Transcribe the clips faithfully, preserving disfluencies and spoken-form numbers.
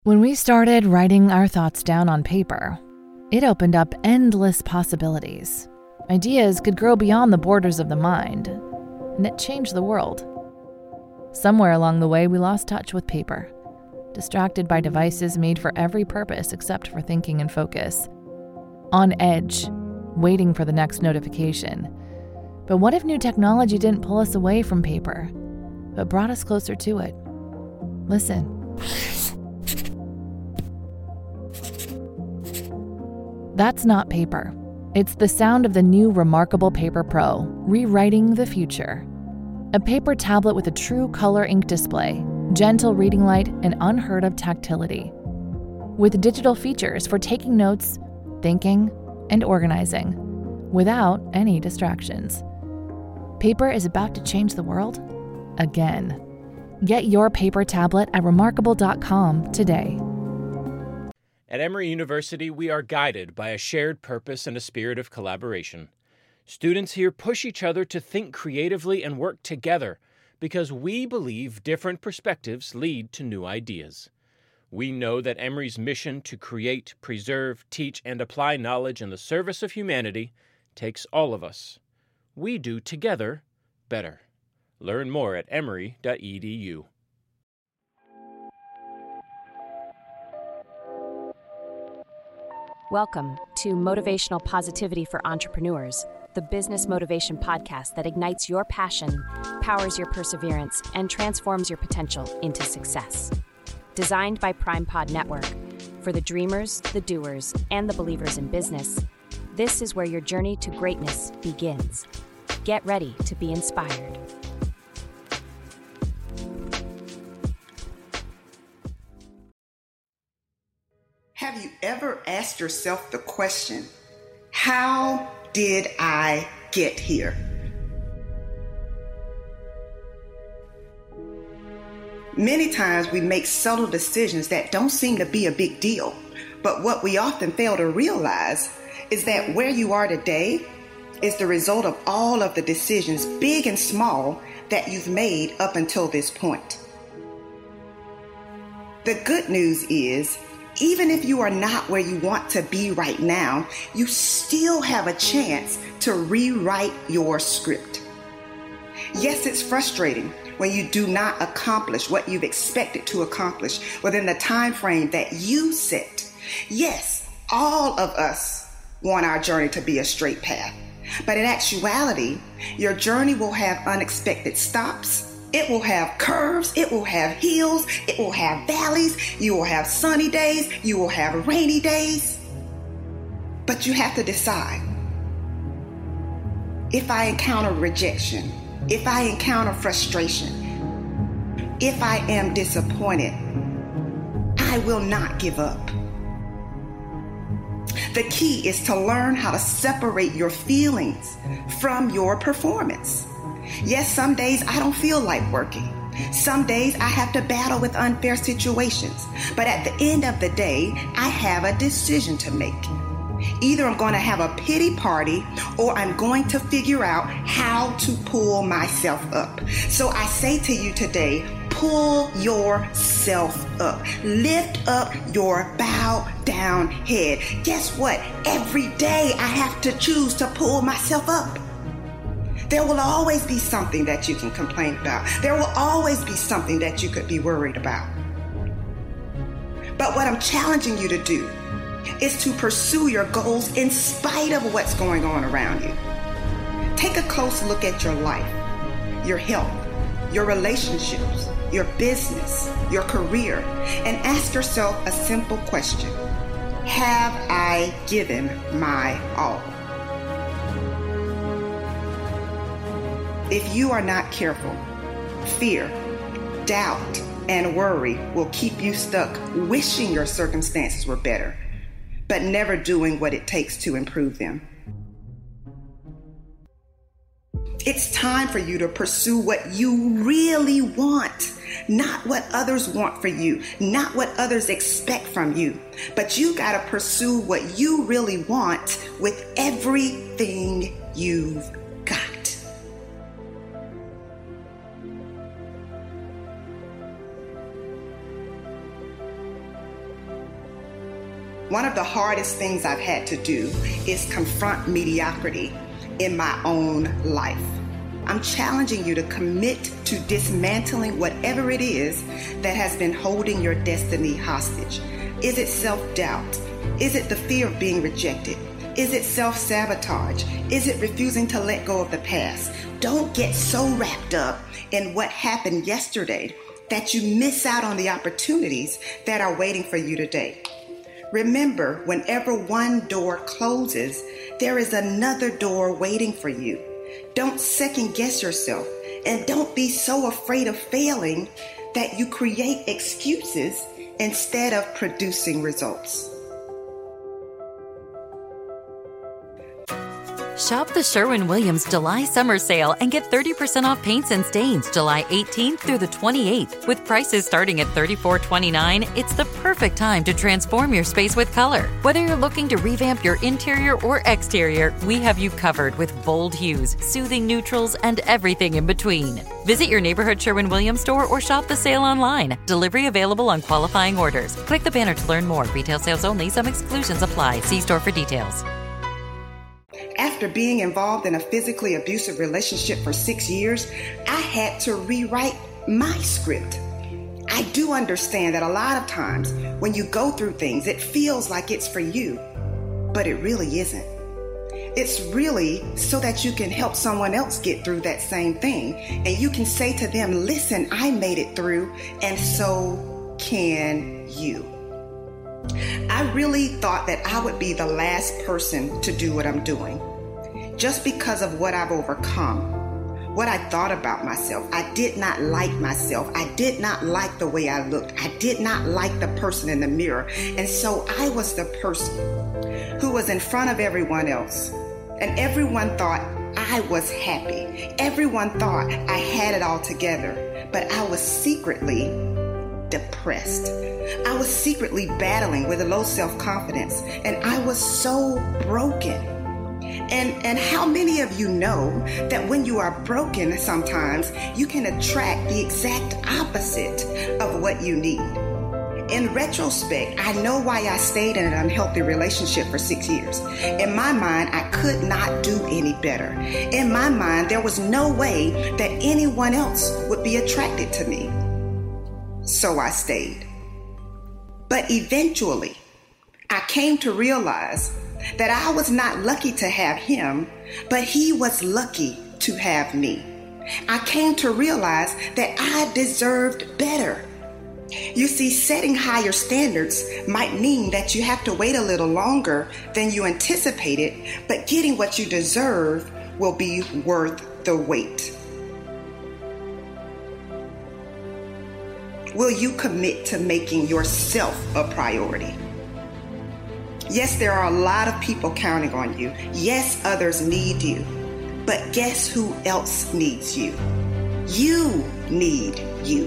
When we started writing our thoughts down on paper, it opened up endless possibilities. Ideas could grow beyond the borders of the mind, and it changed the world. Somewhere along the way, we lost touch with paper, distracted by devices made for every purpose except for thinking and focus. On edge, waiting for the next notification. But what if new technology didn't pull us away from paper, but brought us closer to it? Listen. That's not paper. It's the sound of the new Remarkable Paper Pro, rewriting the future. A paper tablet with a true color ink display, gentle reading light, and unheard of tactility. With digital features for taking notes, thinking, and organizing, without any distractions. Paper is about to change the world again. Get your paper tablet at remarkable dot com today. At Emory University, we are guided by a shared purpose and a spirit of collaboration. Students here push each other to think creatively and work together because we believe different perspectives lead to new ideas. We know that Emory's mission to create, preserve, teach, and apply knowledge in the service of humanity takes all of us. We do together better. Learn more at emory dot e d u. Welcome to Motivational Positivity for Entrepreneurs, the business motivation podcast that ignites your passion, powers your perseverance, and transforms your potential into success. Designed by PrimePod Network, for the dreamers, the doers, and the believers in business, this is where your journey to greatness begins. Get ready to be inspired. Have you ever asked yourself the question, how did I get here? Many times we make subtle decisions that don't seem to be a big deal, but what we often fail to realize is that where you are today is the result of all of the decisions, big and small, that you've made up until this point. The good news is, even if you are not where you want to be right now, you still have a chance to rewrite your script. Yes, it's frustrating when you do not accomplish what you've expected to accomplish within the time frame that you set. Yes, all of us want our journey to be a straight path, but in actuality, your journey will have unexpected stops. It will have curves, it will have hills, it will have valleys, you will have sunny days, you will have rainy days. But you have to decide. If I encounter rejection, if I encounter frustration, if I am disappointed, I will not give up. The key is to learn how to separate your feelings from your performance. Yes, some days I don't feel like working. Some days I have to battle with unfair situations. But at the end of the day, I have a decision to make. Either I'm going to have a pity party or I'm going to figure out how to pull myself up. So I say to you today, pull yourself up. Lift up your bow down head. Guess what? Every day I have to choose to pull myself up. There will always be something that you can complain about. There will always be something that you could be worried about. But what I'm challenging you to do is to pursue your goals in spite of what's going on around you. Take a close look at your life, your health, your relationships, your business, your career, and ask yourself a simple question. Have I given my all? If you are not careful, fear, doubt, and worry will keep you stuck wishing your circumstances were better, but never doing what it takes to improve them. It's time for you to pursue what you really want, not what others want for you, not what others expect from you, but you got to pursue what you really want with everything you've got. One of the hardest things I've had to do is confront mediocrity in my own life. I'm challenging you to commit to dismantling whatever it is that has been holding your destiny hostage. Is it self-doubt? Is it the fear of being rejected? Is it self-sabotage? Is it refusing to let go of the past? Don't get so wrapped up in what happened yesterday that you miss out on the opportunities that are waiting for you today. Remember, whenever one door closes, there is another door waiting for you. Don't second guess yourself, and don't be so afraid of failing that you create excuses instead of producing results. Shop the Sherwin-Williams July Summer Sale and get thirty percent off paints and stains July eighteenth through the twenty-eighth. With prices starting at thirty-four twenty-nine, it's the perfect time to transform your space with color. Whether you're looking to revamp your interior or exterior, we have you covered with bold hues, soothing neutrals, and everything in between. Visit your neighborhood Sherwin-Williams store or shop the sale online. Delivery available on qualifying orders. Click the banner to learn more. Retail sales only. Some exclusions apply. See store for details. After being involved in a physically abusive relationship for six years, I had to rewrite my script. I do understand that a lot of times when you go through things, it feels like it's for you, but it really isn't. It's really so that you can help someone else get through that same thing, and you can say to them, listen, I made it through, and so can you. I really thought that I would be the last person to do what I'm doing, just because of what I've overcome, what I thought about myself. I did not like myself. I did not like the way I looked. I did not like the person in the mirror. And so I was the person who was in front of everyone else. And everyone thought I was happy. Everyone thought I had it all together. But I was secretly depressed. I was secretly battling with a low self-confidence, and I was so broken. And, and how many of you know that when you are broken, sometimes you can attract the exact opposite of what you need? In retrospect, I know why I stayed in an unhealthy relationship for six years. In my mind, I could not do any better. In my mind, there was no way that anyone else would be attracted to me. So I stayed. But eventually, I came to realize that I was not lucky to have him, but he was lucky to have me. I came to realize that I deserved better. You see, setting higher standards might mean that you have to wait a little longer than you anticipated, but getting what you deserve will be worth the wait. Will you commit to making yourself a priority? Yes, there are a lot of people counting on you. Yes, others need you. But guess who else needs you? You need you.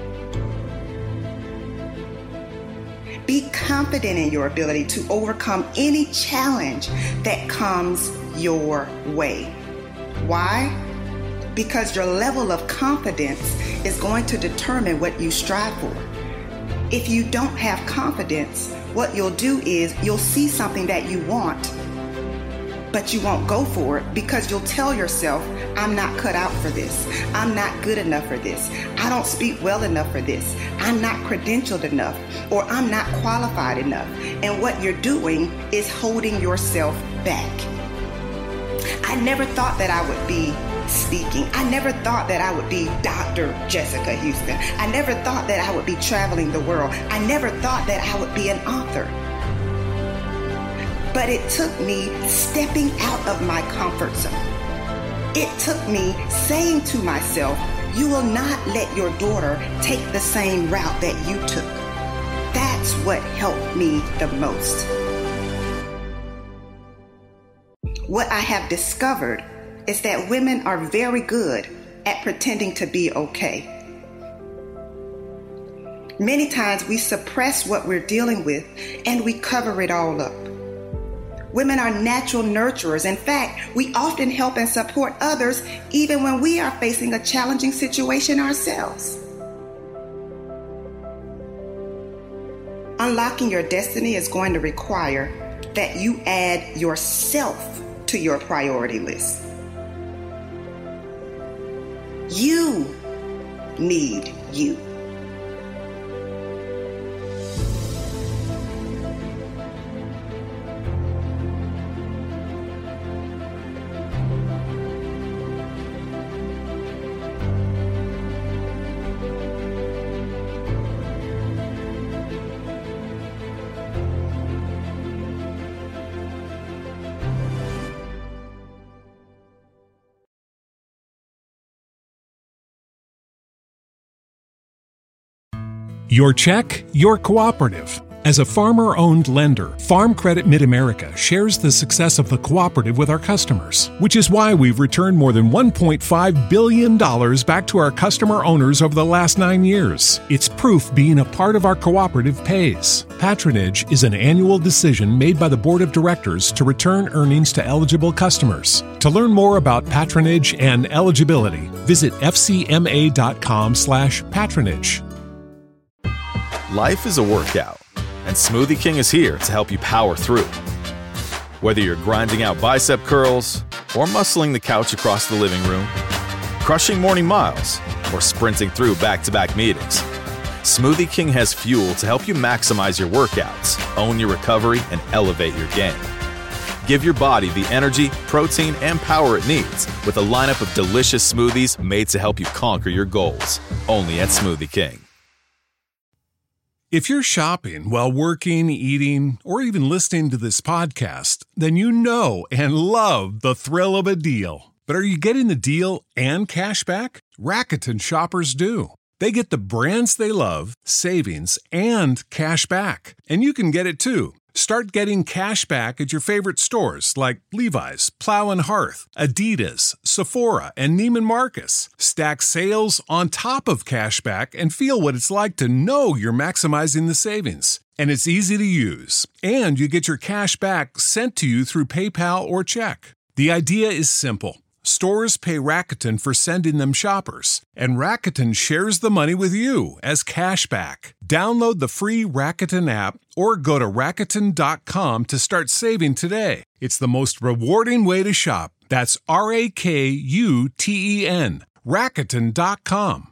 Be confident in your ability to overcome any challenge that comes your way. Why? Because your level of confidence is going to determine what you strive for. If you don't have confidence, what you'll do is you'll see something that you want, but you won't go for it because you'll tell yourself, I'm not cut out for this. I'm not good enough for this. I don't speak well enough for this. I'm not credentialed enough, or I'm not qualified enough. And what you're doing is holding yourself back. I never thought that I would be speaking. I never thought that I would be Doctor Jessica Houston. I never thought that I would be traveling the world. I never thought that I would be an author. But it took me stepping out of my comfort zone. It took me saying to myself, you will not let your daughter take the same route that you took. That's what helped me the most. What I have discovered is that women are very good at pretending to be okay. Many times we suppress what we're dealing with and we cover it all up. Women are natural nurturers. In fact, we often help and support others even when we are facing a challenging situation ourselves. Unlocking your destiny is going to require that you add yourself to your priority list. You need you. Your check, your cooperative. As a farmer-owned lender, Farm Credit Mid-America shares the success of the cooperative with our customers, which is why we've returned more than one point five billion dollars back to our customer owners over the last nine years. It's proof being a part of our cooperative pays. Patronage is an annual decision made by the Board of Directors to return earnings to eligible customers. To learn more about patronage and eligibility, visit f c m a dot com slash patronage. Life is a workout, and Smoothie King is here to help you power through. Whether you're grinding out bicep curls, or muscling the couch across the living room, crushing morning miles, or sprinting through back-to-back meetings, Smoothie King has fuel to help you maximize your workouts, own your recovery, and elevate your game. Give your body the energy, protein, and power it needs with a lineup of delicious smoothies made to help you conquer your goals. Only at Smoothie King. If you're shopping while working, eating, or even listening to this podcast, then you know and love the thrill of a deal. But are you getting the deal and cash back? Rakuten shoppers do. They get the brands they love, savings, and cash back. And you can get it too. Start getting cash back at your favorite stores like Levi's, Plow and Hearth, Adidas, Sephora, and Neiman Marcus. Stack sales on top of cash back and feel what it's like to know you're maximizing the savings. And it's easy to use. And you get your cash back sent to you through PayPal or check. The idea is simple. Stores pay Rakuten for sending them shoppers, and Rakuten shares the money with you as cash back. Download the free Rakuten app or go to Rakuten dot com to start saving today. It's the most rewarding way to shop. That's R A K U T E N, Rakuten dot com.